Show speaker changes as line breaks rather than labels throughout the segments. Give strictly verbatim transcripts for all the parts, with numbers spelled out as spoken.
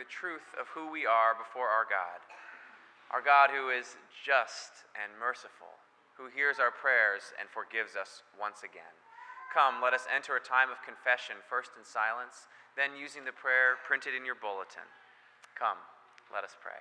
the truth of who we are before our God. Our God who is just and merciful, who hears our prayers and forgives us once again. Come, let us enter a time of confession, first in silence, then using the prayer printed in your bulletin. Come, let us pray.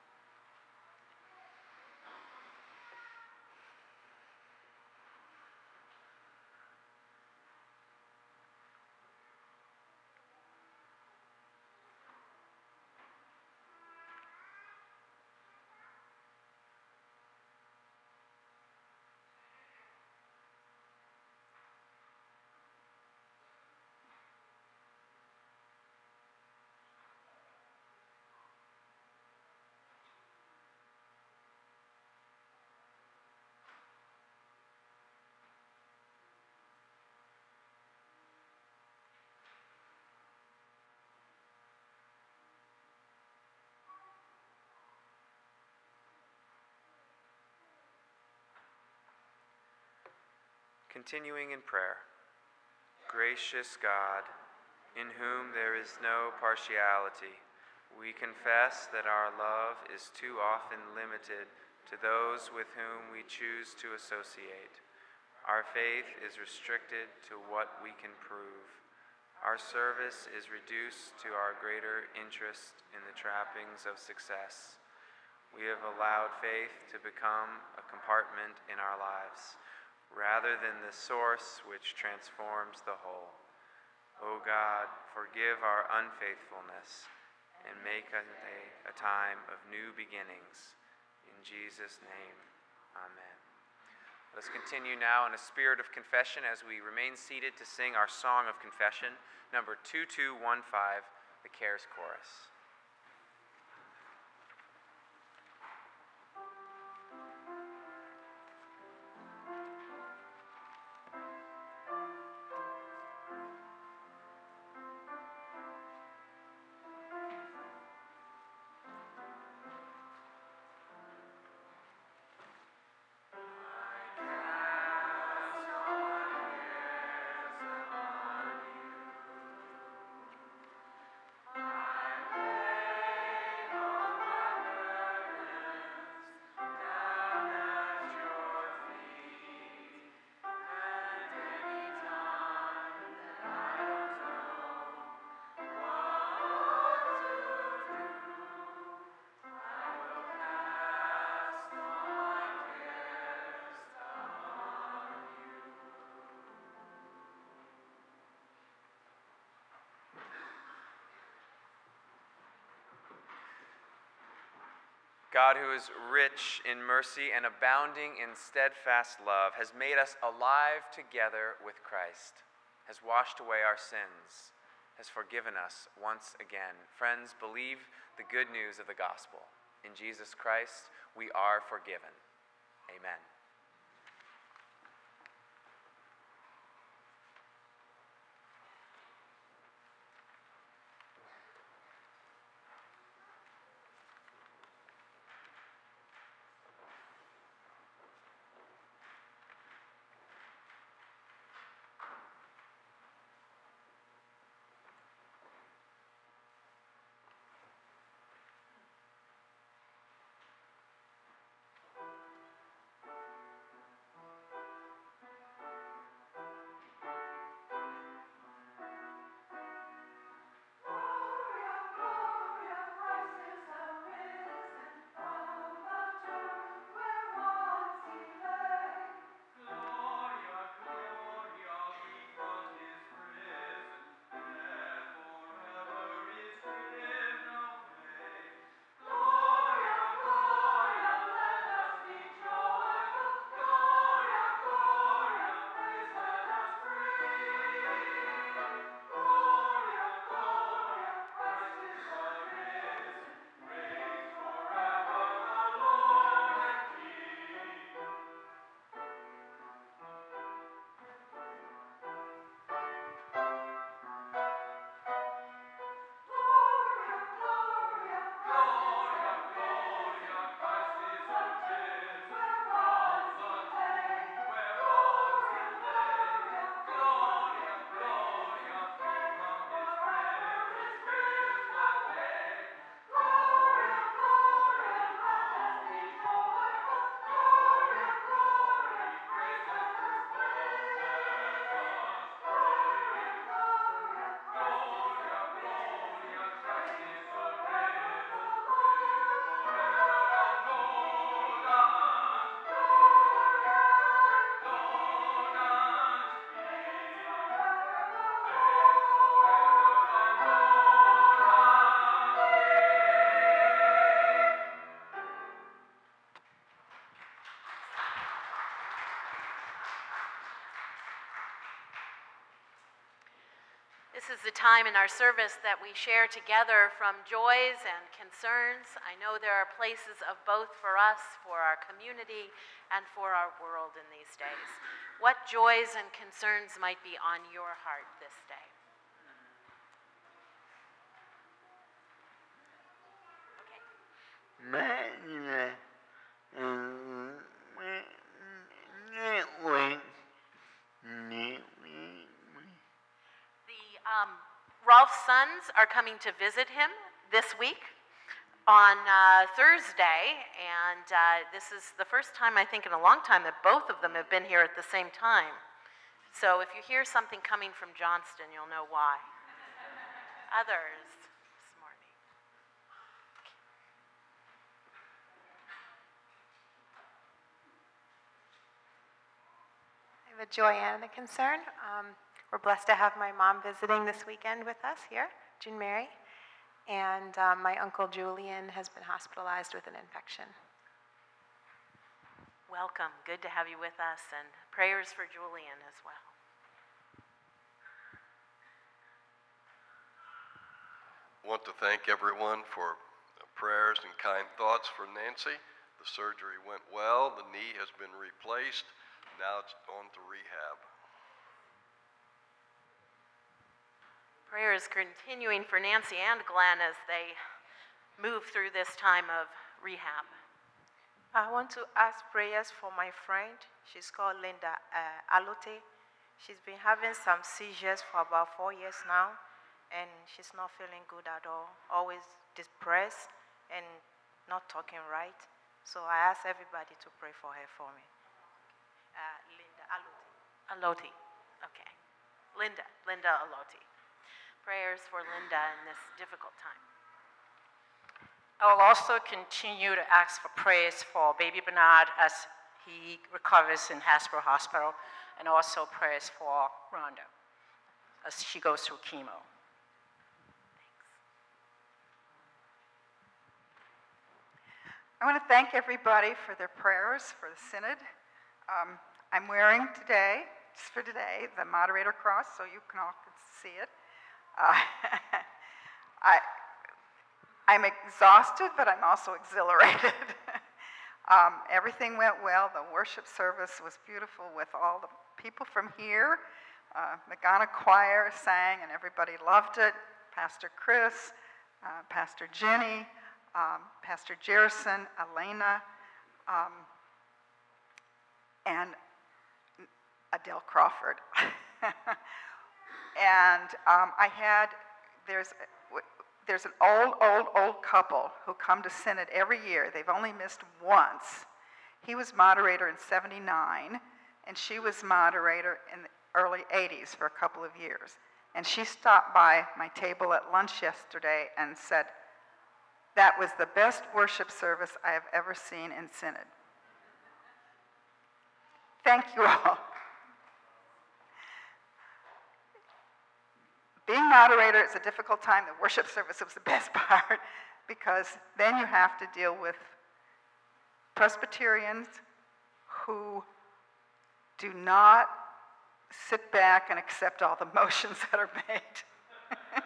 Continuing in prayer. Gracious God, in whom there is no partiality, we confess that our love is too often limited to those with whom we choose to associate. Our faith is restricted to what we can prove. Our service is reduced to our greater interest in the trappings of success. We have allowed faith to become a compartment in our lives, rather than the source which transforms the whole. O God, forgive our unfaithfulness and make a, a time of new beginnings. In Jesus' name, amen. Let us continue now in a spirit of confession as we remain seated to sing our song of confession, number two two one five, the Cares Chorus. God, who is rich in mercy and abounding in steadfast love, has made us alive together with Christ, has washed away our sins, has forgiven us once again. Friends, believe the good news of the gospel. In Jesus Christ, we are forgiven. Amen.
is the time in our service that we share together from joys and concerns. I know there are places of both for us, for our community, and for our world in these days. What joys and concerns might be on your heart this day? Okay. Um, Rolf's sons are coming to visit him this week on uh, Thursday, and uh, this is the first time, I think, in a long time that both of them have been here at the same time. So if you hear something coming from Johnston, you'll know why. Others this morning.
I have a joy and a concern. Um, We're blessed to have my mom visiting this weekend with us here, June Mary, and um, my uncle Julian has been hospitalized with an infection.
Welcome. Good to have you with us, and prayers for Julian as well.
I want to thank everyone for prayers and kind thoughts for Nancy. The surgery went well. The knee has been replaced. Now it's on to rehab.
Prayers continuing for Nancy and Glenn as they move through this time of rehab.
I want to ask prayers for my friend. She's called Linda uh, Alote. She's been having some seizures for about four years now, and she's not feeling good at all, always depressed and not talking right. So I ask everybody to pray for her for me. Uh, Linda Alote.
Alote, okay. Linda, Linda Alote. Prayers for Linda in this difficult time.
I will also continue to ask for prayers for baby Bernard as he recovers in Hasbro Hospital, and also prayers for Rhonda as she goes through chemo.
I want to thank everybody for their prayers for the Synod. Um, I'm wearing today, just for today, the moderator cross, so you can all see it. Uh, I, I'm exhausted, but I'm also exhilarated. um, everything went well. The worship service was beautiful with all the people from here. Uh, Magana Choir sang, and everybody loved it. Pastor Chris, uh, Pastor Jenny, um, Pastor Jerison, Elena, um, and Adele Crawford. And um, I had, there's, there's an old, old, old couple who come to Synod every year. They've only missed once. He was moderator in seventy-nine, and she was moderator in the early eighties for a couple of years. And she stopped by my table at lunch yesterday and said, that was the best worship service I have ever seen in Synod. Thank you all. Being moderator is a difficult time. The worship service was the best part because then you have to deal with Presbyterians who do not sit back and accept all the motions that are made.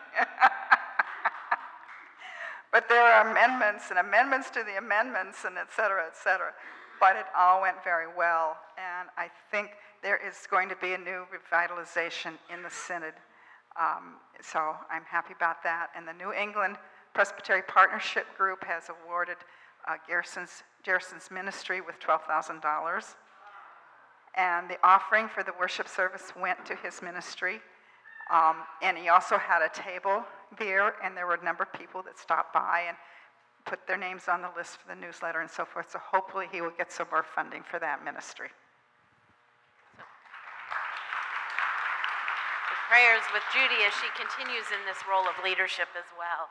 But there are amendments and amendments to the amendments and et cetera, et cetera. But it all went very well. And I think there is going to be a new revitalization in the Synod. Um, so I'm happy about that. And the New England Presbytery Partnership Group has awarded uh, Garrison's, Garrison's ministry with twelve thousand dollars. And the offering for the worship service went to his ministry. Um, and he also had a table there, and there were a number of people that stopped by and put their names on the list for the newsletter and so forth. So hopefully he will get some more funding for that ministry.
Prayers with Judy as she continues in this role of leadership as well.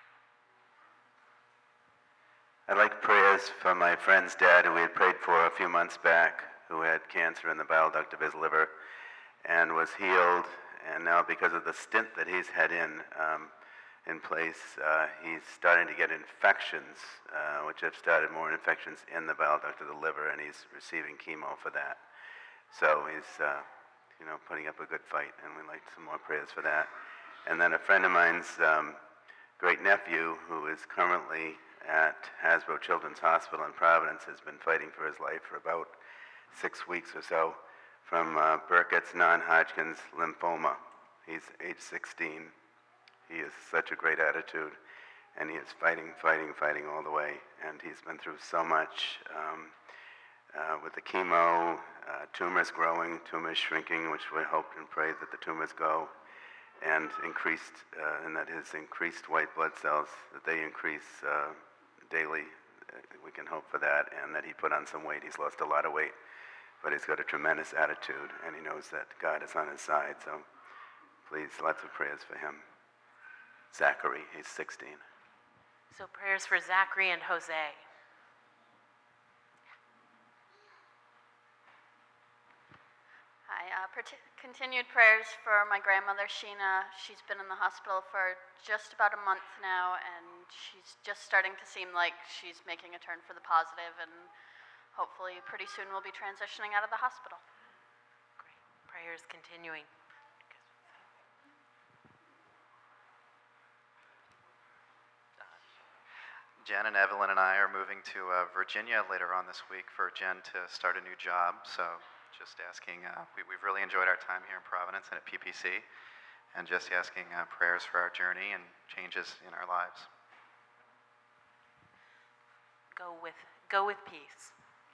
I'd like prayers for my friend's dad, who we had prayed for a few months back, who had cancer in the bile duct of his liver and was healed. And now, because of the stint that he's had in um, in place, uh, he's starting to get infections, uh, which have started more infections in the bile duct of the liver, and he's receiving chemo for that. So he's uh, you know, putting up a good fight, and we'd like some more prayers for that. And then a friend of mine's um, great nephew, who is currently at Hasbro Children's Hospital in Providence, has been fighting for his life for about six weeks or so from uh, Burkitt's non-Hodgkin's lymphoma. He's age sixteen. He has such a great attitude, and he is fighting, fighting, fighting all the way. And he's been through so much um, uh, with the chemo, uh, tumors growing, tumors shrinking, which we hope and pray that the tumors go, and increased, uh, and that his increased white blood cells, that they increase uh, daily. Uh, we can hope for that, and that he put on some weight. He's lost a lot of weight, but he's got a tremendous attitude, and he knows that God is on his side. So please, lots of prayers for him. Zachary, he's sixteen.
So prayers for Zachary and Jose.
Hi, uh, parti- continued prayers for my grandmother, Sheena. She's been in the hospital for just about a month now, and she's just starting to seem like she's making a turn for the positive, and hopefully pretty soon we'll be transitioning out of the hospital.
Great. Prayers continuing.
Jen and Evelyn and I are moving to uh, Virginia later on this week for Jen to start a new job. So just asking, uh, we, we've really enjoyed our time here in Providence and at P P C, and just asking uh, prayers for our journey and changes in our lives.
Go with, go with peace.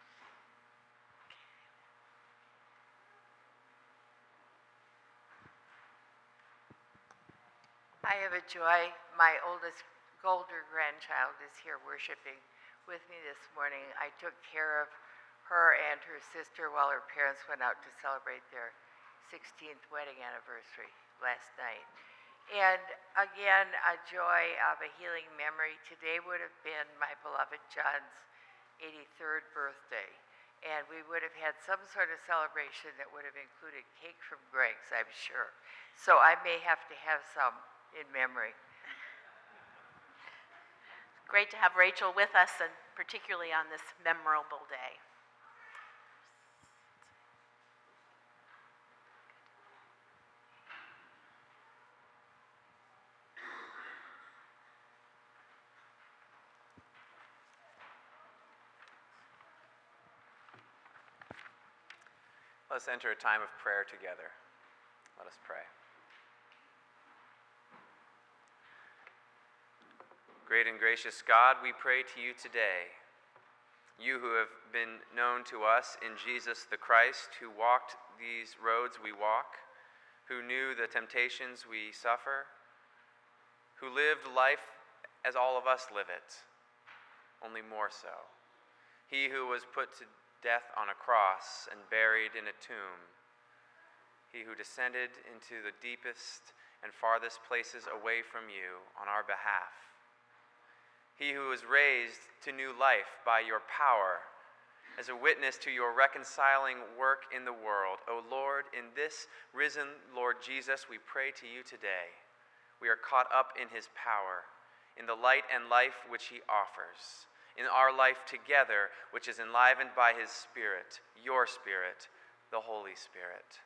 I have a joy. My oldest older grandchild is here worshiping with me this morning. I took care of her and her sister while her parents went out to celebrate their sixteenth wedding anniversary last night. And again, a joy of a healing memory. Today would have been my beloved John's eighty-third birthday. And we would have had some sort of celebration that would have included cake from Greg's, I'm sure. So I may have to have some in memory.
Great to have Rachel with us, and particularly on this memorable day.
Let us enter a time of prayer together. Let us pray. Great and gracious God, we pray to you today, you who have been known to us in Jesus the Christ, who walked these roads we walk, who knew the temptations we suffer, who lived life as all of us live it, only more so. He who was put to death on a cross and buried in a tomb, he who descended into the deepest and farthest places away from you on our behalf, he who was raised to new life by your power as a witness to your reconciling work in the world. O Lord, in this risen Lord Jesus, we pray to you today. We are caught up in his power, in the light and life which he offers, in our life together, which is enlivened by his Spirit, your Spirit, the Holy Spirit.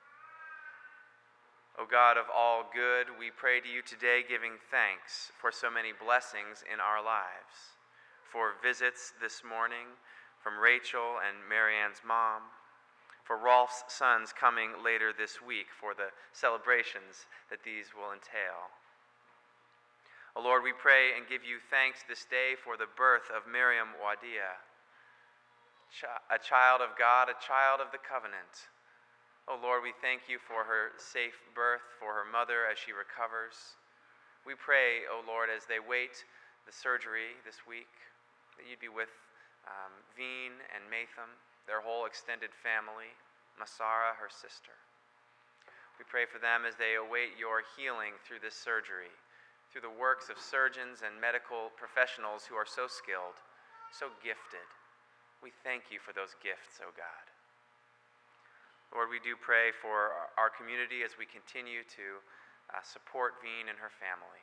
O God of all good, we pray to you today, giving thanks for so many blessings in our lives, for visits this morning from Rachel and Marianne's mom, for Rolf's sons coming later this week for the celebrations that these will entail. O Lord, we pray and give you thanks this day for the birth of Miriam Wadia, a child of God, a child of the covenant. O Lord, we thank you for her safe birth, for her mother as she recovers. We pray, O Lord, as they wait the surgery this week, that you'd be with um, Veen and Matham, their whole extended family, Masara, her sister. We pray for them as they await your healing through this surgery, through the works of surgeons and medical professionals who are so skilled, so gifted. We thank you for those gifts, O God. Lord, we do pray for our community as we continue to uh, support Veen and her family.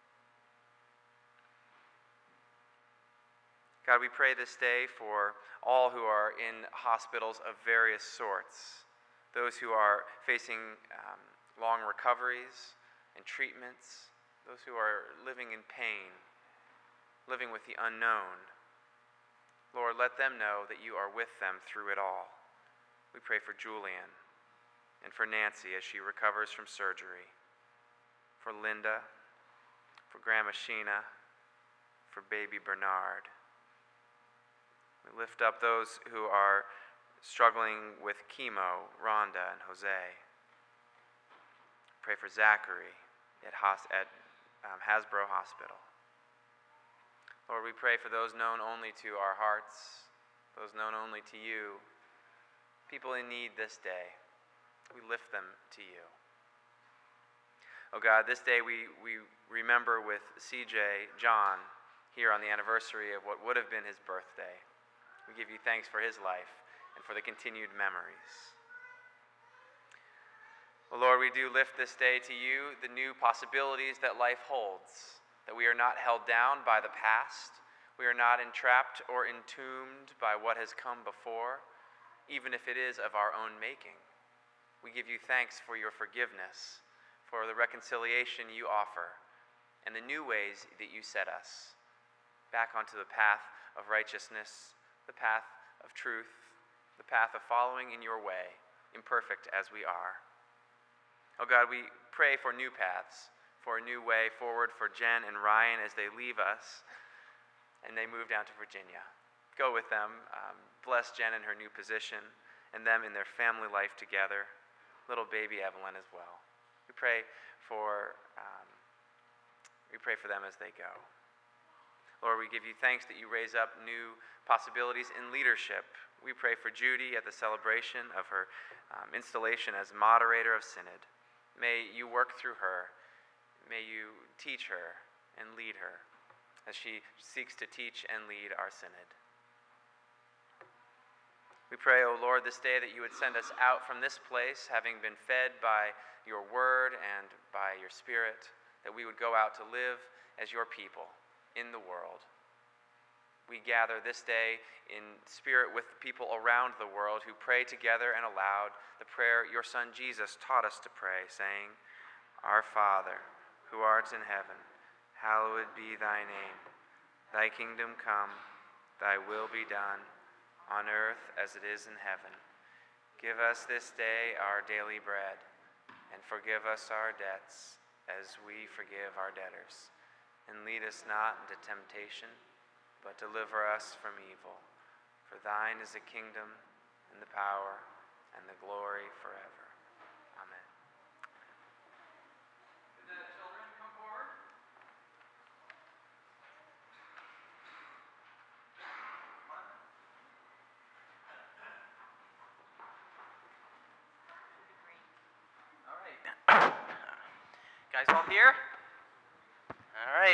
God, we pray this day for all who are in hospitals of various sorts, those who are facing um, long recoveries and treatments, those who are living in pain, living with the unknown. Lord, let them know that you are with them through it all. We pray for Julian and for Nancy as she recovers from surgery, for Linda, for Grandma Sheena, for baby Bernard. We lift up those who are struggling with chemo, Rhonda and Jose. Pray for Zachary at, hos- at um, Hasbro Hospital. Lord, we pray for those known only to our hearts, those known only to you, people in need this day. We lift them to you. Oh God, this day we, we remember with C J John here on the anniversary of what would have been his birthday. We give you thanks for his life and for the continued memories. Well, Lord, we do lift this day to you, the new possibilities that life holds. That we are not held down by the past, we are not entrapped or entombed by what has come before, even if it is of our own making. We give you thanks for your forgiveness, for the reconciliation you offer, and the new ways that you set us back onto the path of righteousness, the path of truth, the path of following in your way, imperfect as we are. Oh God, we pray for new paths, for a new way forward for Jen and Ryan as they leave us and they move down to Virginia. Go with them. Um, bless Jen in her new position and them in their family life together. Little baby Evelyn as well. We pray for um, we pray for them as they go. Lord, we give you thanks that you raise up new possibilities in leadership. We pray for Judy at the celebration of her um, installation as moderator of Synod. May you work through her. May you teach her and lead her as she seeks to teach and lead our synod. We pray, O Lord, this day that you would send us out from this place, having been fed by your word and by your spirit, that we would go out to live as your people in the world. We gather this day in spirit with the people around the world who pray together and aloud the prayer your Son Jesus taught us to pray, saying, Our Father, who art in heaven, hallowed be thy name. Thy kingdom come, thy will be done, on earth as it is in heaven. Give us this day our daily bread, and forgive us our debts as we forgive our debtors. And lead us not into temptation, but deliver us from evil. For thine is the kingdom, and the power, and the glory forever. Amen.
Guys all here? All right.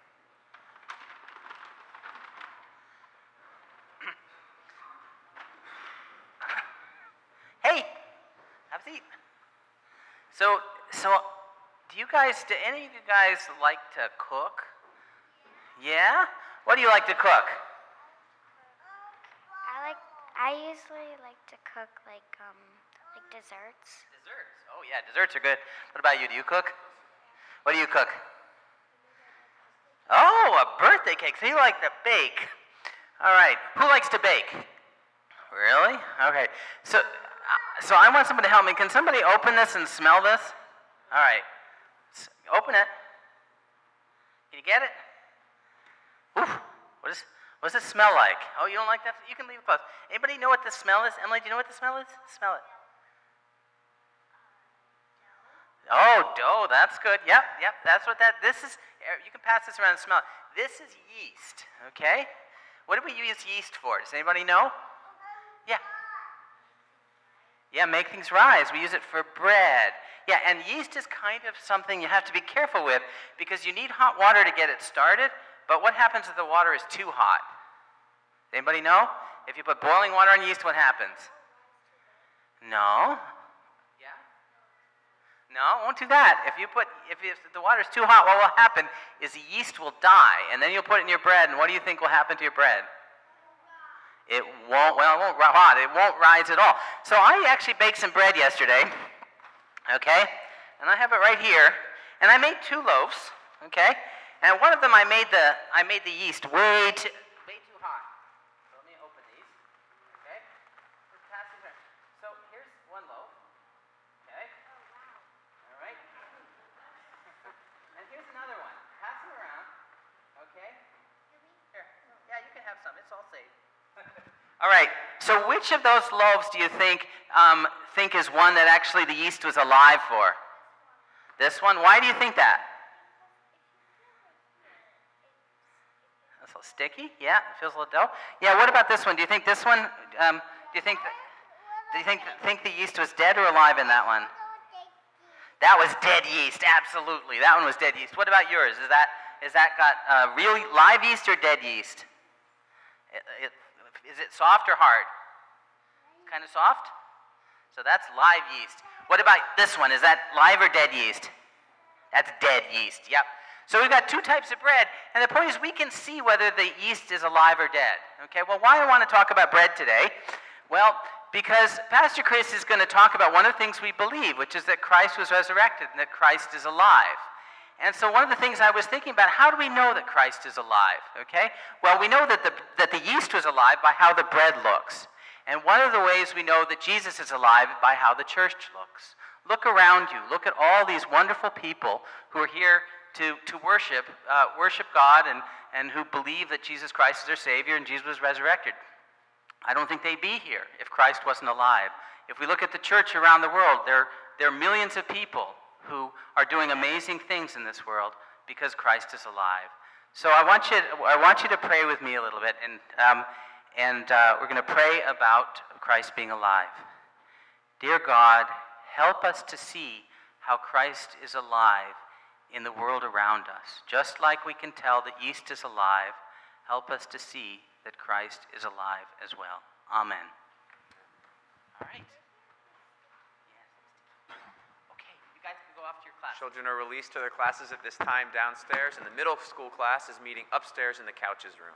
Hey, have a seat. So, so, do you guys, do any of you guys like to cook? Yeah? What do you like to cook?
I like, I usually like to cook like, um, like desserts.
Desserts? Oh yeah, desserts are good. What about you? Do you cook? What do you cook? Oh, a birthday cake. So you like to bake. All right. Who likes to bake? Really? Okay. So, uh, so I want somebody to help me. Can somebody open this and smell this? All right. S- open it. Can you get it? Ooh. What is? What does it smell like? Oh, you don't like that? You can leave it closed. Anybody know what the smell is? Emily, do you know what the smell is? Smell it. Oh, dough, that's good. Yep, yep, that's what that, this is, you can pass this around and smell it. This is yeast, okay? What do we use yeast for? Does anybody know? Yeah. Yeah, make things rise. We use it for bread. Yeah, and yeast is kind of something you have to be careful with because you need hot water to get it started, but what happens if the water is too hot? Anybody know? If you put boiling water on yeast, what happens? No. No, won't do that. If you put, if, if the water's too hot, what will happen is the yeast will die, and then you'll put it in your bread, and what do you think will happen to your bread? It won't, well, it won't hot. It won't rise at all. So I actually baked some bread yesterday, okay? And I have it right here, And I made two loaves, okay? And one of them I made the I made the yeast way too way too hot. So let me open these. Okay? Let's pass these around. So here's one loaf. Okay? All right. And here's another one. Pass them around. Okay? Here. Yeah, you can have some. It's all safe. All right. So which of those loaves do you think um, think is one that actually the yeast was alive for? This one. Why do you think that? That's a little sticky. Yeah, it feels a little dough. Yeah. What about this one? Do you think this one? Um, do you think? That, do you think think the yeast was dead or alive in that one? That was dead yeast. Absolutely. That one was dead yeast. What about yours? Is that is that got uh, real live yeast or dead yeast? It, it, is it soft or hard? Kind of soft? So that's live yeast. What about this one? Is that live or dead yeast? That's dead yeast, yep. So we've got two types of bread, and the point is we can see whether the yeast is alive or dead. Okay, well, why do I want to talk about bread today? Well, because Pastor Chris is going to talk about one of the things we believe, which is that Christ was resurrected and that Christ is alive. And so one of the things I was thinking about, how do we know that Christ is alive? Okay? Well, we know that the, that the yeast was alive by how the bread looks. And one of the ways we know that Jesus is alive by how the church looks. Look around you. Look at all these wonderful people who are here to, to worship, uh, worship God and, and who believe that Jesus Christ is their Savior and Jesus was resurrected. I don't think they'd be here if Christ wasn't alive. If we look at the church around the world, there, there are millions of people who are doing amazing things in this world because Christ is alive. So I want you, I want you to pray with me a little bit, and, um, and uh, we're going to pray about Christ being alive. Dear God, help us to see how Christ is alive in the world around us. Just like we can tell that yeast is alive, help us to see that Christ is alive as well. Amen. All right.
Children are released to their classes at this time downstairs, and the middle school class is meeting upstairs in the couches room.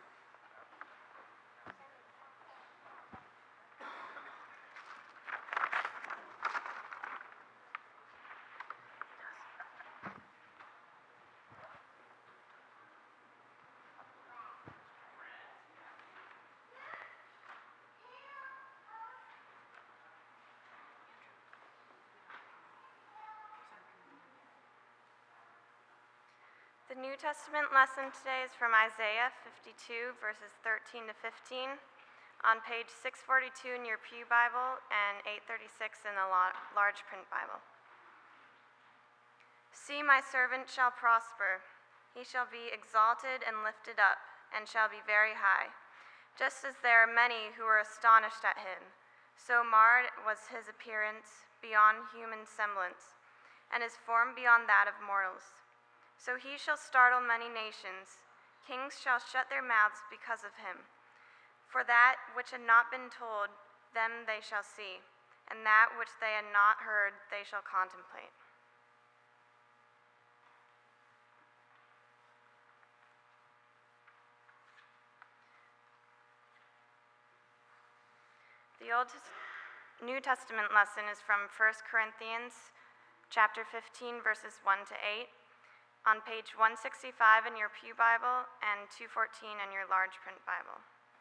The New Testament lesson today is from Isaiah fifty-two, verses thirteen to fifteen, on page six forty-two in your Pew Bible and eight thirty-six in the large print Bible. See, my servant shall prosper. He shall be exalted and lifted up, and shall be very high. Just as there are many who are astonished at him, so marred was his appearance beyond human semblance, and his form beyond that of mortals. So he shall startle many nations. Kings shall shut their mouths because of him. For that which had not been told, them they shall see, and that which they had not heard, they shall contemplate. The Old New Testament lesson is from First Corinthians chapter fifteen, verses one to eight. On page one sixty-five in your Pew Bible and two fourteen in your large print Bible.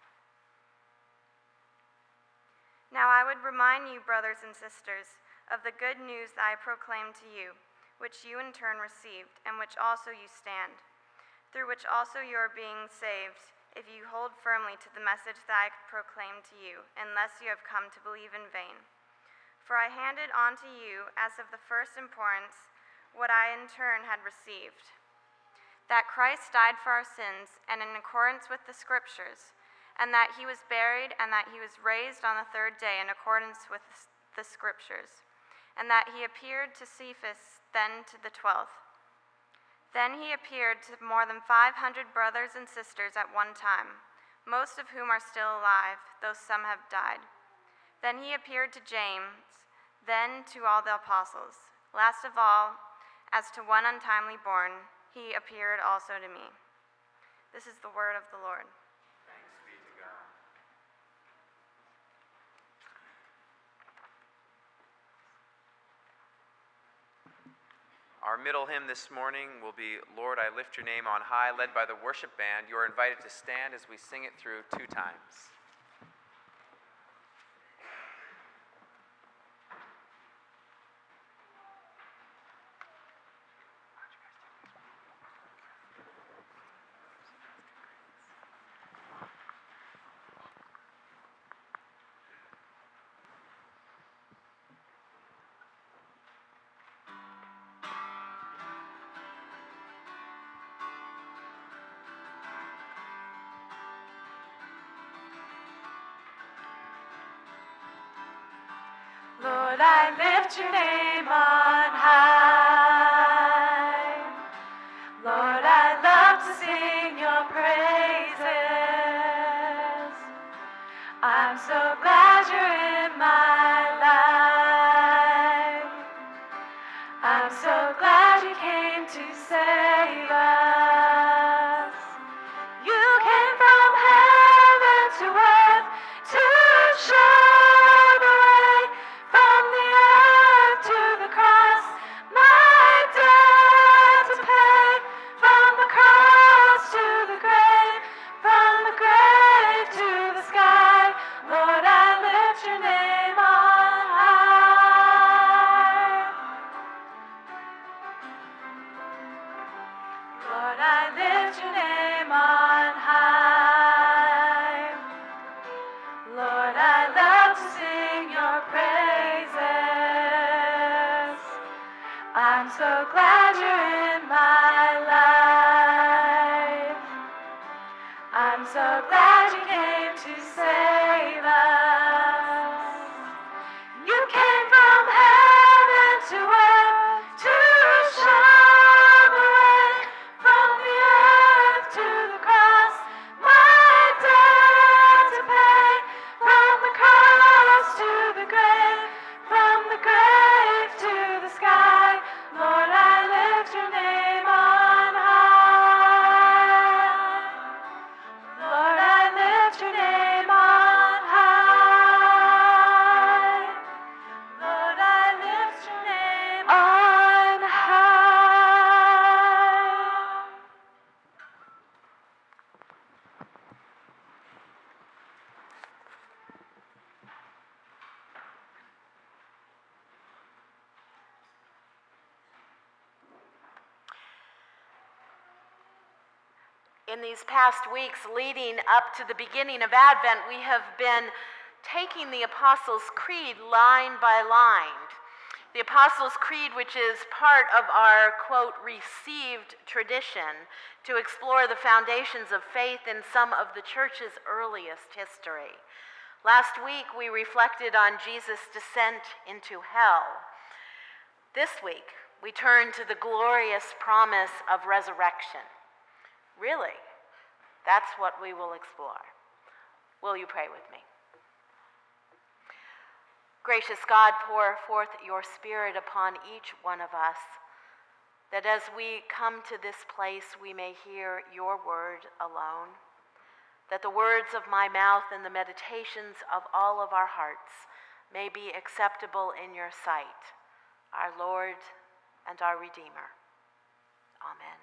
Now I would remind you, brothers and sisters, of the good news that I proclaimed to you, which you in turn received, and which also you stand, through which also you are being saved, if you hold firmly to the message that I proclaimed to you, unless you have come to believe in vain. For I handed on to you, as of the first importance, what I in turn had received, that Christ died for our sins, and in accordance with the Scriptures, and that he was buried, and that he was raised on the third day in accordance with the Scriptures, and that he appeared to Cephas, then to the twelve. Then he appeared to more than five hundred brothers and sisters at one time, most of whom are still alive, though some have died. Then he appeared to James, then to all the apostles. Last of all, as to one untimely born, he appeared also to me. This is the word of the Lord.
Thanks be to God. Our middle hymn this morning will be Lord, I Lift Your Name on High, led by the worship band. You are invited to stand as we sing it through two times.
Lord, I lift your name on high. Lord, I love to sing your praises. I'm so glad you're in my life. I'm so glad you came to save us. You came from heaven to earth to show the way. From the earth to the cross, my debt to pay. From the cross to the grave, from the grave to the sky. Lord, I lift your name on high. Lord, I lift your name on high. Lord, I love to sing your praises. I'm so glad you're in my life. I'm so glad you came to save us. You came from heaven to earth to show the way. From the earth to the cross, my debt to pay. From the cross to the grave, from the grave to the sky. Lord, I lift your name on high. Lord, I lift your name on high. Lord, I lift your name on high.
In these past weeks leading up to the beginning of Advent, we have been taking the Apostles' Creed line by line. The Apostles' Creed, which is part of our, quote, received tradition to explore the foundations of faith in some of the church's earliest history. Last week, we reflected on Jesus' descent into hell. This week, we turn to the glorious promise of resurrection. Really, that's what we will explore. Will you pray with me? Gracious God, pour forth your Spirit upon each one of us, that as we come to this place, we may hear your word alone, that the words of my mouth and the meditations of all of our hearts may be acceptable in your sight, our Lord and our Redeemer. Amen.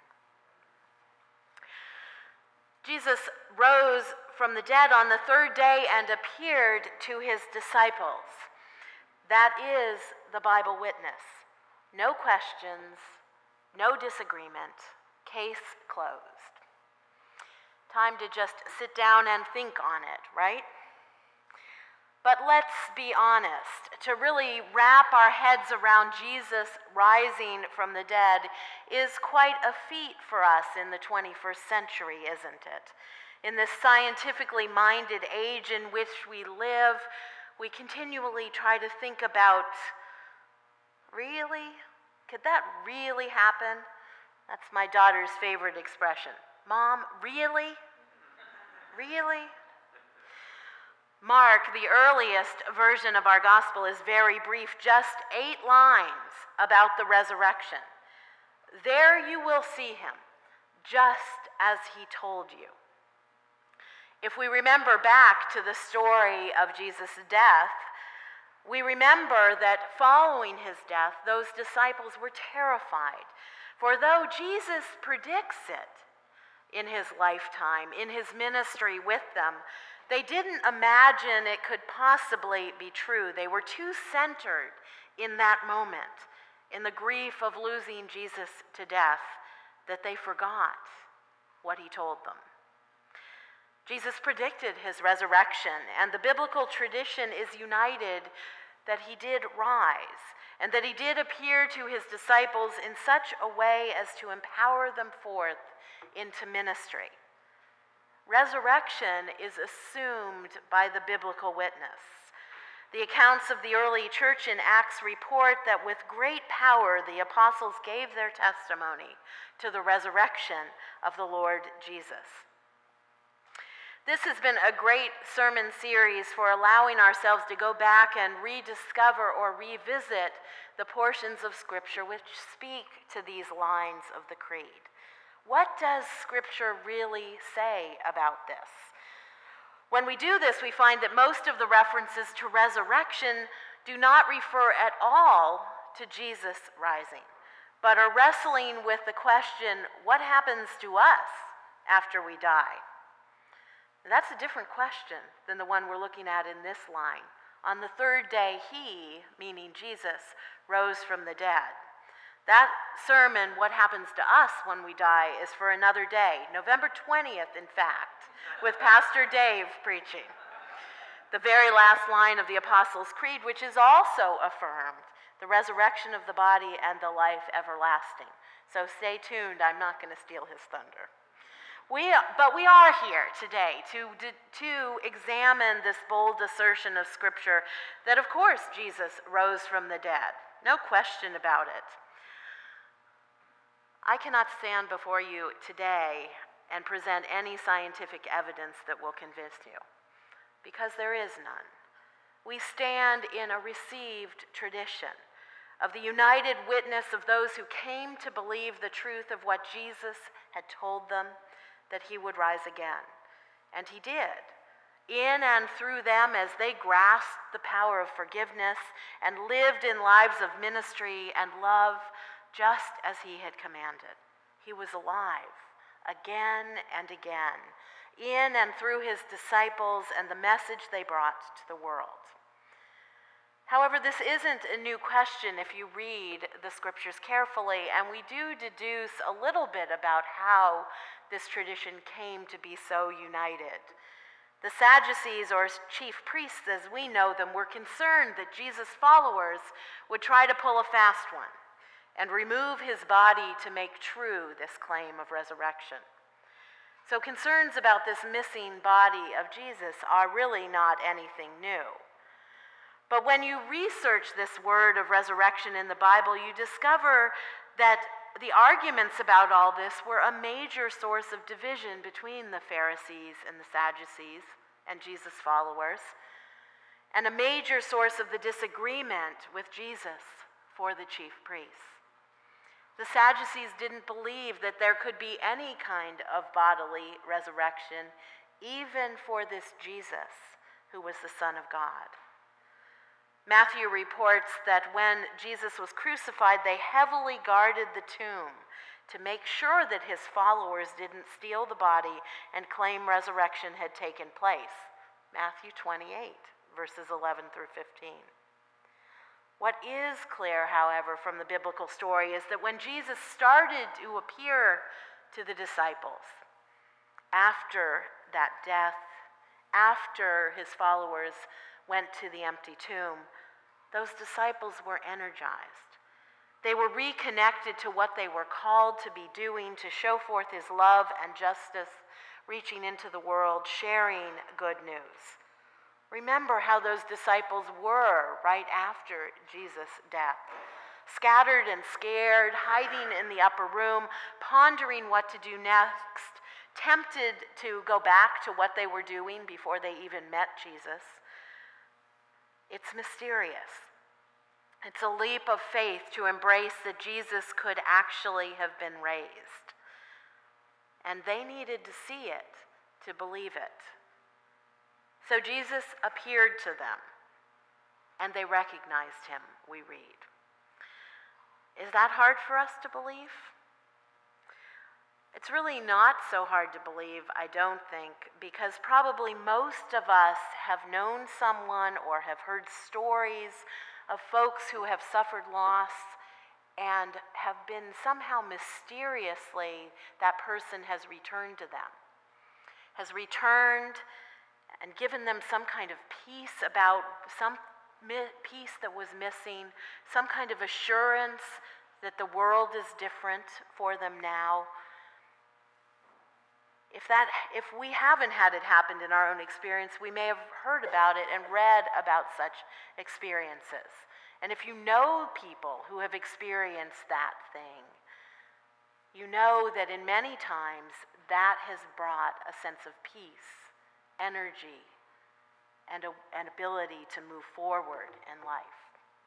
Jesus rose from the dead on the third day and appeared to his disciples. That is the Bible witness. No questions, no disagreement, case closed. Time to just sit down and think on it, right? But let's be honest. To really wrap our heads around Jesus rising from the dead is quite a feat for us in the twenty-first century, isn't it? In this scientifically minded age in which we live, we continually try to think about, really? Could that really happen? That's my daughter's favorite expression. Mom, really? Really? Mark, the earliest version of our gospel, is very brief, just eight lines about the resurrection. There you will see him, just as he told you. If we remember back to the story of Jesus' death, We remember that following his death, those disciples were terrified. For though Jesus predicts it in his lifetime, in his ministry with them, they didn't imagine it could possibly be true. They were too centered in that moment, in the grief of losing Jesus to death, that they forgot what he told them. Jesus predicted his resurrection, and the biblical tradition is united that he did rise, and that he did appear to his disciples in such a way as to empower them forth into ministry. Resurrection is assumed by the biblical witness. The accounts of the early church in Acts report that with great power the apostles gave their testimony to the resurrection of the Lord Jesus. This has been a great sermon series for allowing ourselves to go back and rediscover or revisit the portions of Scripture which speak to these lines of the Creed. What does Scripture really say about this? When we do this, we find that most of the references to resurrection do not refer at all to Jesus rising, but are wrestling with the question, what happens to us after we die? That's a different question than the one we're looking at in this line. On the third day, he, meaning Jesus, rose from the dead. That sermon, What Happens to Us When We Die, is for another day, November twentieth, in fact, with Pastor Dave preaching. The very last line of the Apostles' Creed, which is also affirmed, the resurrection of the body and the life everlasting. So stay tuned, I'm not going to steal his thunder. We, but we are here today to, to examine this bold assertion of Scripture that, of course, Jesus rose from the dead. No question about it. I cannot stand before you today and present any scientific evidence that will convince you, because there is none. We stand in a received tradition of the united witness of those who came to believe the truth of what Jesus had told them, that he would rise again. And he did, in and through them as they grasped the power of forgiveness and lived in lives of ministry and love just as he had commanded. He was alive again and again, in and through his disciples and the message they brought to the world. However, this isn't a new question if you read the Scriptures carefully, and we do deduce a little bit about how this tradition came to be so united. The Sadducees, or chief priests as we know them, were concerned that Jesus' followers would try to pull a fast one and remove his body to make true this claim of resurrection. So concerns about this missing body of Jesus are really not anything new. But when you research this word of resurrection in the Bible, you discover that the arguments about all this were a major source of division between the Pharisees and the Sadducees and Jesus' followers, and a major source of the disagreement with Jesus for the chief priests. The Sadducees didn't believe that there could be any kind of bodily resurrection, even for this Jesus, who was the Son of God. Matthew reports that when Jesus was crucified, they heavily guarded the tomb to make sure that his followers didn't steal the body and claim resurrection had taken place. Matthew twenty-eight, verses eleven through fifteen. What is clear, however, from the biblical story is that when Jesus started to appear to the disciples after that death, after his followers went to the empty tomb, those disciples were energized. They were reconnected to what they were called to be doing, to show forth his love and justice, reaching into the world, sharing good news. Remember how those disciples were right after Jesus' death. Scattered and scared, hiding in the upper room, pondering what to do next, tempted to go back to what they were doing before they even met Jesus. It's mysterious. It's a leap of faith to embrace that Jesus could actually have been raised. And they needed to see it to believe it. So Jesus appeared to them. and they recognized him, we read. Is that hard for us to believe? It's really not so hard to believe, I don't think, because probably most of us have known someone or have heard stories of folks who have suffered loss and have been somehow mysteriously, that person has returned to them, has returned and given them some kind of peace about some mi- peace that was missing, some kind of assurance that the world is different for them now. If that, if we haven't had it happen in our own experience, we may have heard about it and read about such experiences. And if you know people who have experienced that thing, you know that in many times that has brought a sense of peace, energy, and a, an ability to move forward in life.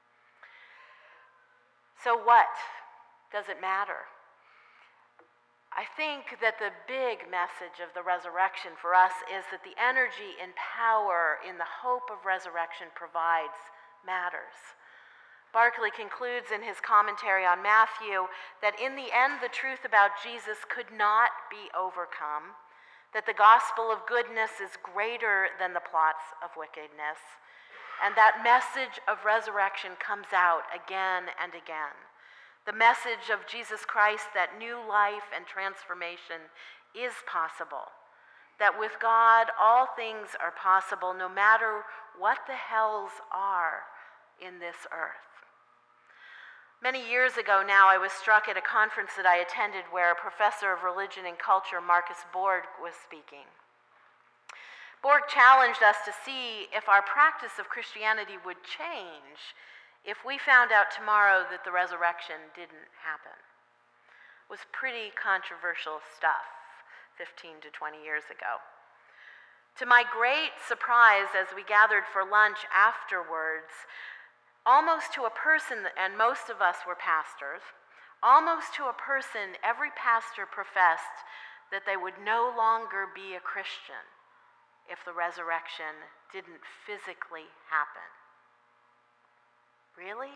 So what? Does it matter? I think that the big message of the resurrection for us is that the energy and power in the hope of resurrection provides matters. Barclay concludes in his commentary on Matthew that in the end the truth about Jesus could not be overcome, that the gospel of goodness is greater than the plots of wickedness, and that message of resurrection comes out again and again. The message of Jesus Christ that new life and transformation is possible, that with God all things are possible no matter what the hells are in this earth. Many years ago now, I was struck at a conference that I attended where a professor of religion and culture, Marcus Borg, was speaking. Borg challenged us to see if our practice of Christianity would change if we found out tomorrow that the resurrection didn't happen. It was pretty controversial stuff fifteen to twenty years ago. To my great surprise, as we gathered for lunch afterwards, almost to a person, and most of us were pastors, almost to a person, every pastor professed that they would no longer be a Christian if the resurrection didn't physically happen. Really?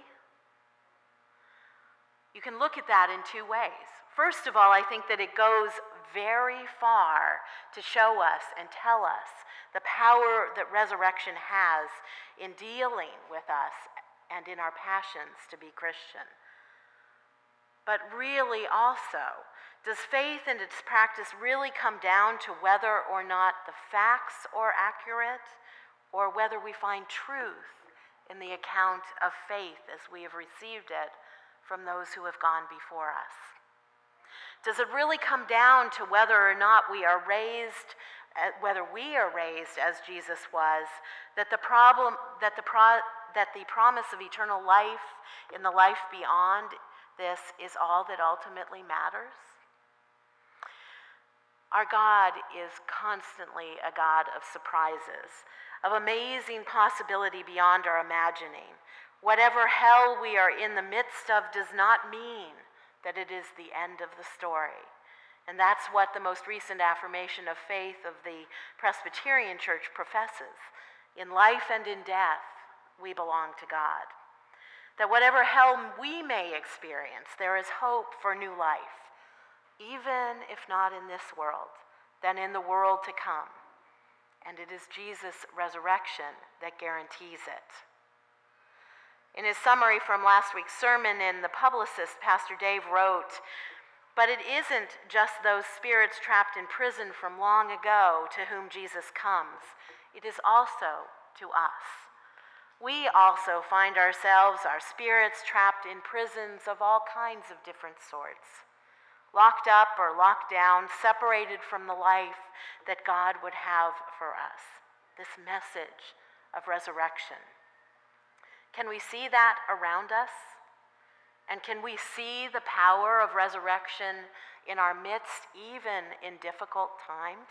You can look at that in two ways. First of all, I think that it goes very far to show us and tell us the power that resurrection has in dealing with us and in our passions to be Christian. But really also, does faith and its practice really come down to whether or not the facts are accurate, or whether we find truth in the account of faith as we have received it from those who have gone before us? Does it really come down to whether or not we are raised, whether we are raised as Jesus was, that the problem, that the pro, that the promise of eternal life in the life beyond this is all that ultimately matters? Our God is constantly a God of surprises, of amazing possibility beyond our imagining. Whatever hell we are in the midst of does not mean that it is the end of the story. And that's what the most recent affirmation of faith of the Presbyterian Church professes. In life and in death, we belong to God. That whatever hell we may experience, there is hope for new life, even if not in this world, then in the world to come. And it is Jesus' resurrection that guarantees it. In his summary from last week's sermon in The Publicist, Pastor Dave wrote, "But it isn't just those spirits trapped in prison from long ago to whom Jesus comes. It is also to us. We also find ourselves, our spirits, trapped in prisons of all kinds of different sorts, locked up or locked down, separated from the life that God would have for us." This message of resurrection. Can we see that around us? And can we see the power of resurrection in our midst, even in difficult times?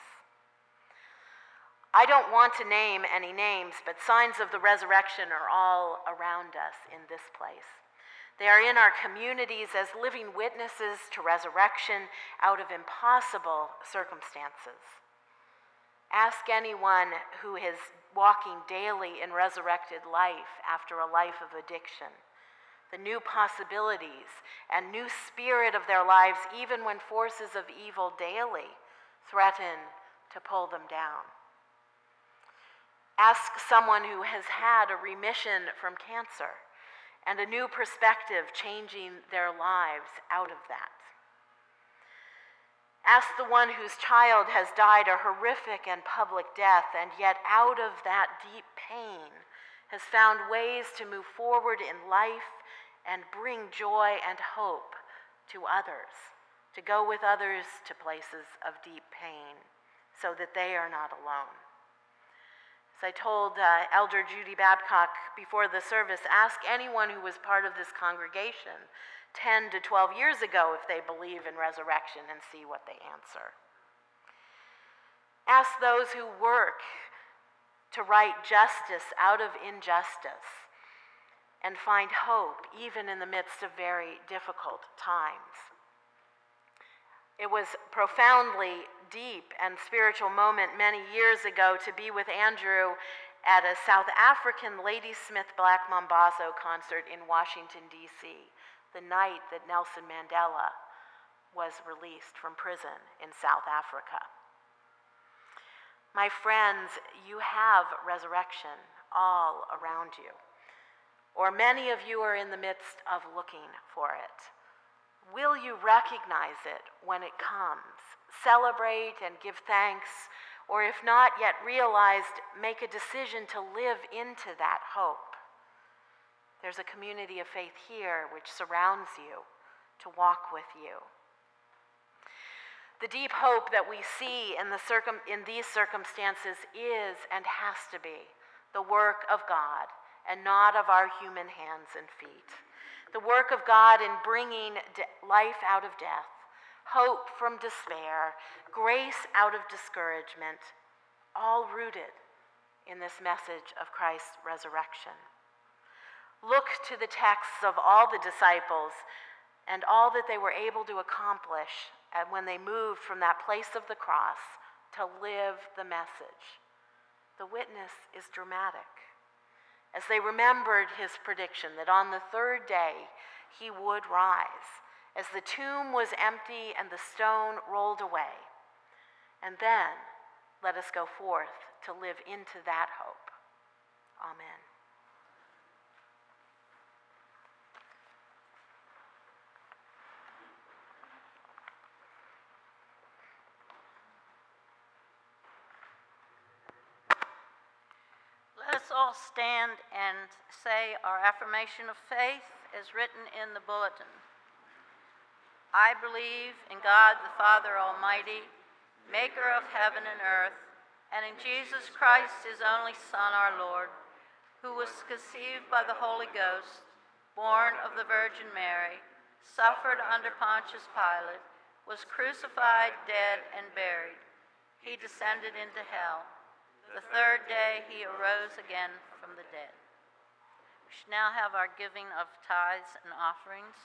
I don't want to name any names, but signs of the resurrection are all around us in this place. They are in our communities as living witnesses to resurrection out of impossible circumstances. Ask anyone who is walking daily in resurrected life after a life of addiction, the new possibilities and new spirit of their lives, even when forces of evil daily threaten to pull them down. Ask someone who has had a remission from cancer and a new perspective changing their lives out of that. Ask the one whose child has died a horrific and public death, and yet out of that deep pain has found ways to move forward in life and bring joy and hope to others, to go with others to places of deep pain so that they are not alone. As I told uh, Elder Judy Babcock before the service, ask anyone who was part of this congregation ten to twelve years ago if they believe in resurrection and see what they answer. Ask those who work to right justice out of injustice and find hope even in the midst of very difficult times. It was profoundly deep and spiritual moment many years ago to be with Andrew at a South African Ladysmith Black Mambazo concert in Washington, D C, the night that Nelson Mandela was released from prison in South Africa. My friends, you have resurrection all around you, or many of you are in the midst of looking for it. Will you recognize it when it comes? Celebrate and give thanks, or if not yet realized, make a decision to live into that hope. There's a community of faith here which surrounds you to walk with you. The deep hope that we see in, the circum- in these circumstances is and has to be the work of God and not of our human hands and feet. The work of God in bringing de- life out of death, hope from despair, grace out of discouragement, all rooted in this message of Christ's resurrection. Look to the texts of all the disciples and all that they were able to accomplish and when they moved from that place of the cross to live the message. The witness is dramatic. As they remembered his prediction that on the third day he would rise, as the tomb was empty and the stone rolled away. And then let us go forth to live into that hope. Amen.
Let us all stand and say our affirmation of faith as written in the bulletin. I believe in God the Father Almighty, maker of heaven and earth, and in Jesus Christ, his only Son, our Lord, who was conceived by the Holy Ghost, born of the Virgin Mary, suffered under Pontius Pilate, was crucified, dead, and buried. He descended into hell. The third day he arose again from the dead. We should now have our giving of tithes and offerings.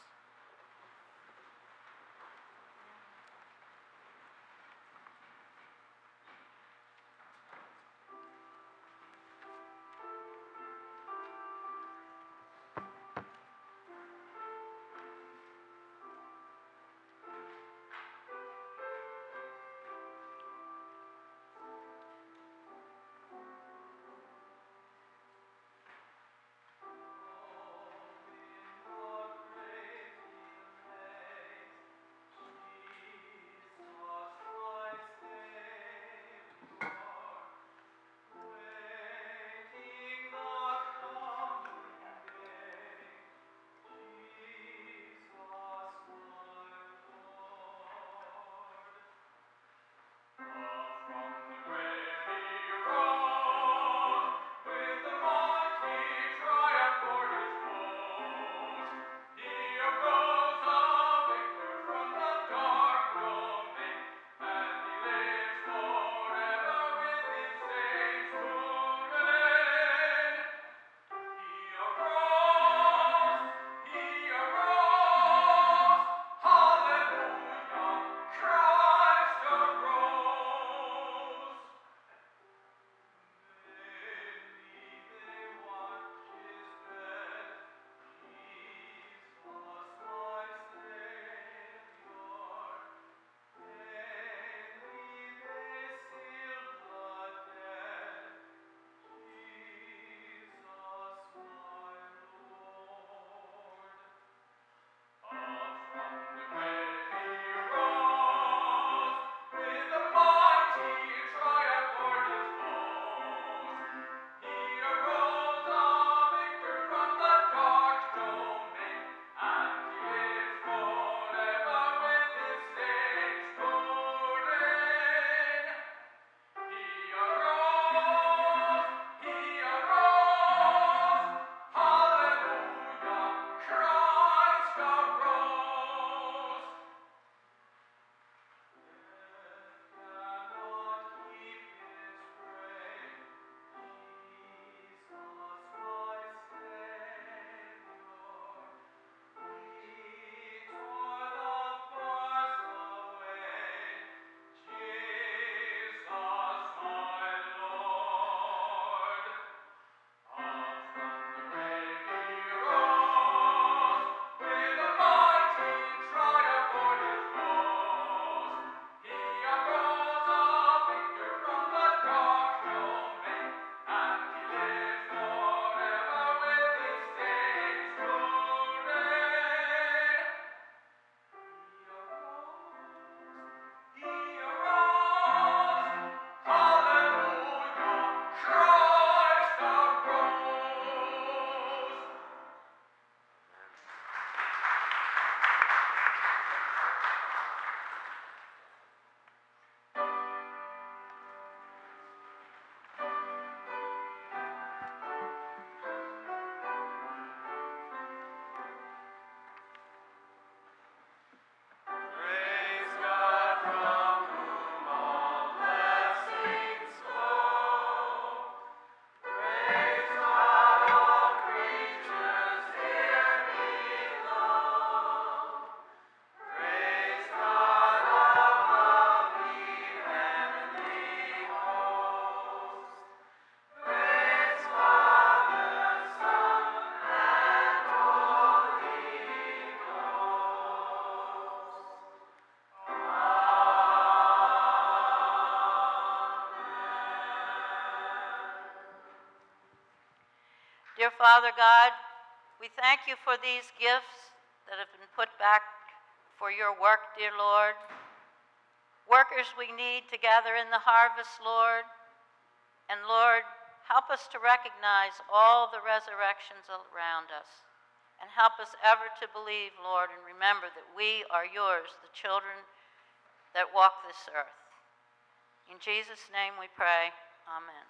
Dear Father God, we thank you for these gifts that have been put back for your work, dear Lord. Workers we need to gather in the harvest, Lord. And Lord, help us to recognize all the resurrections around us. And help us ever to believe, Lord, and remember that we are yours, the children that walk this earth. In Jesus' name we pray. Amen.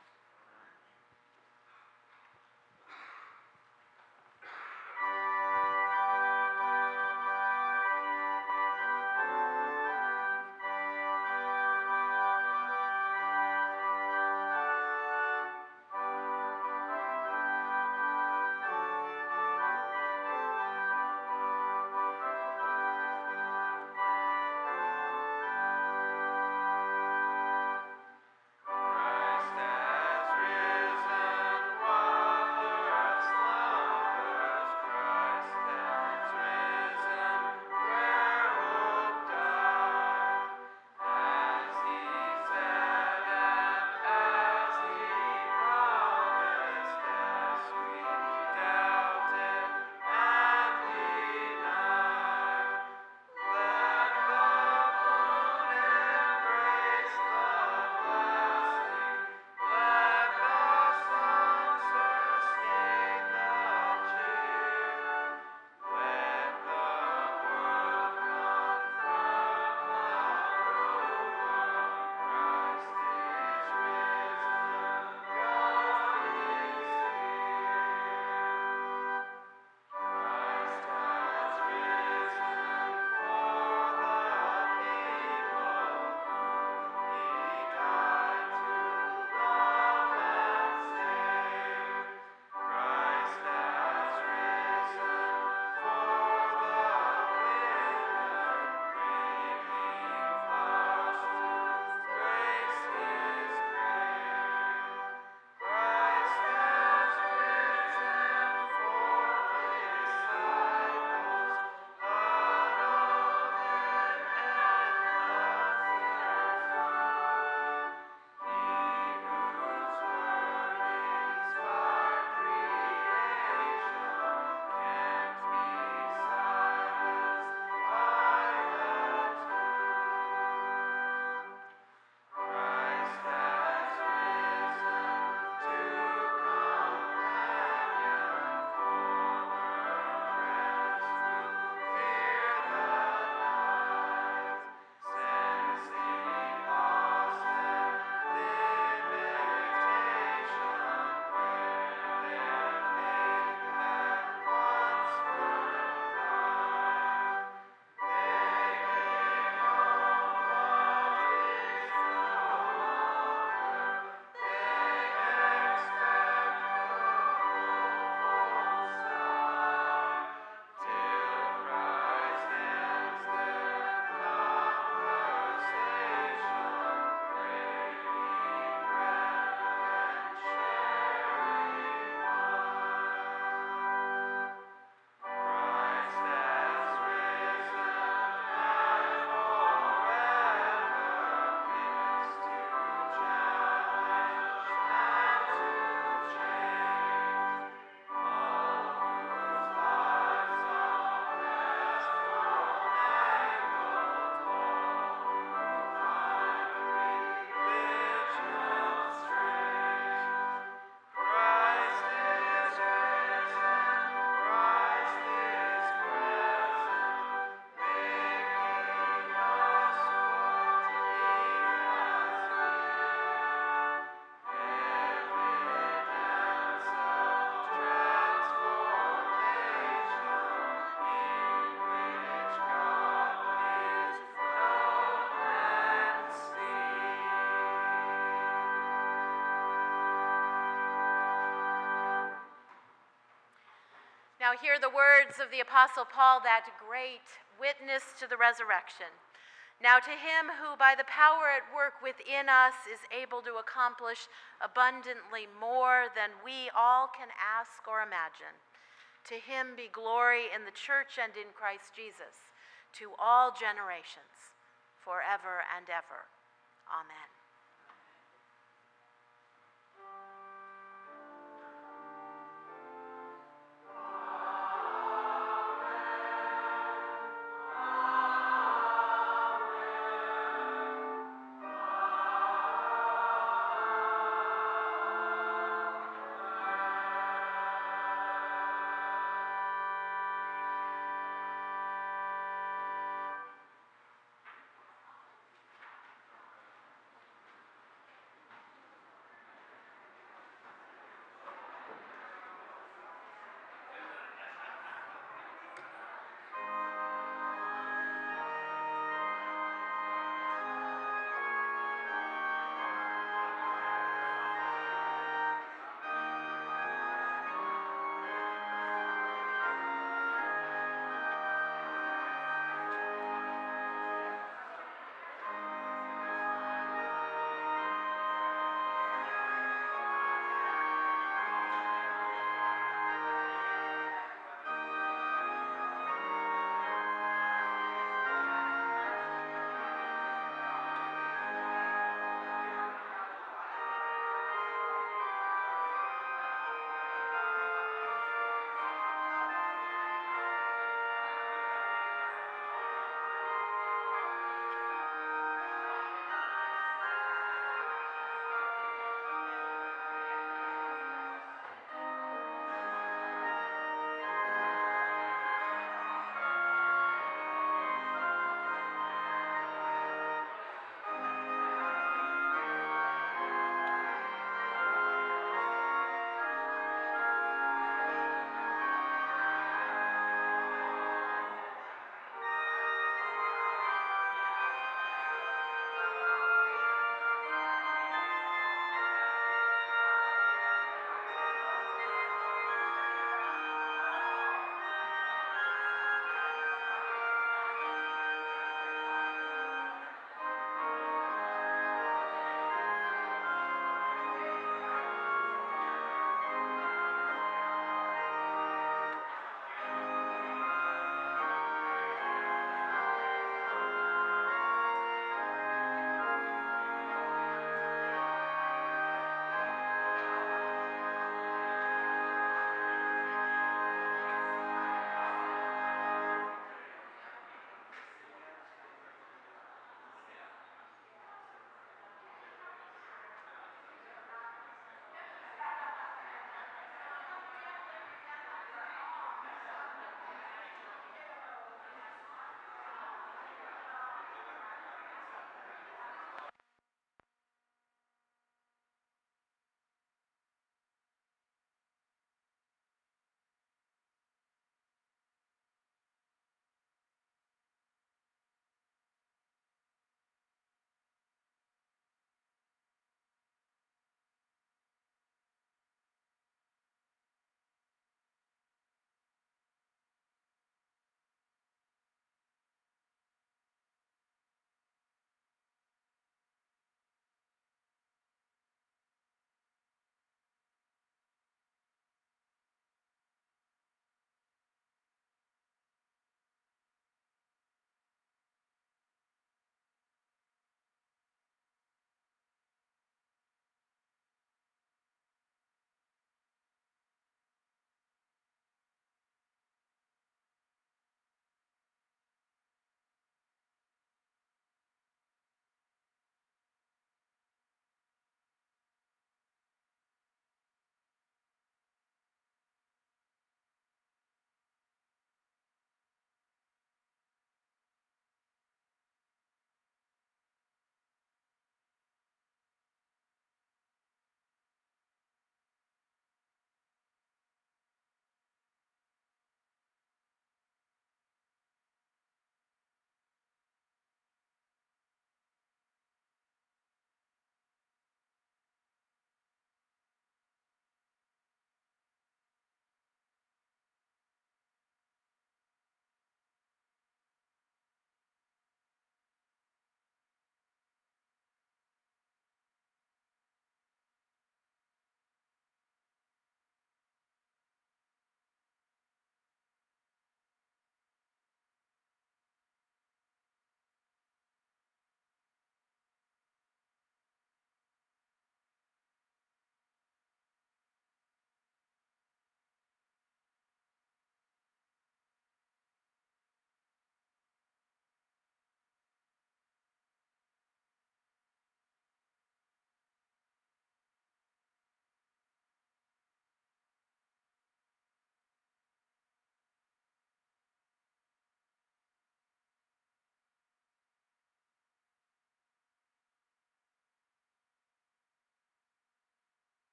Now hear the words of the Apostle Paul, that great witness to the resurrection. Now to him who by the power at work within us is able to accomplish abundantly more than we all can ask or imagine, to him be glory in the church and in Christ Jesus, to all generations, forever and ever. Amen.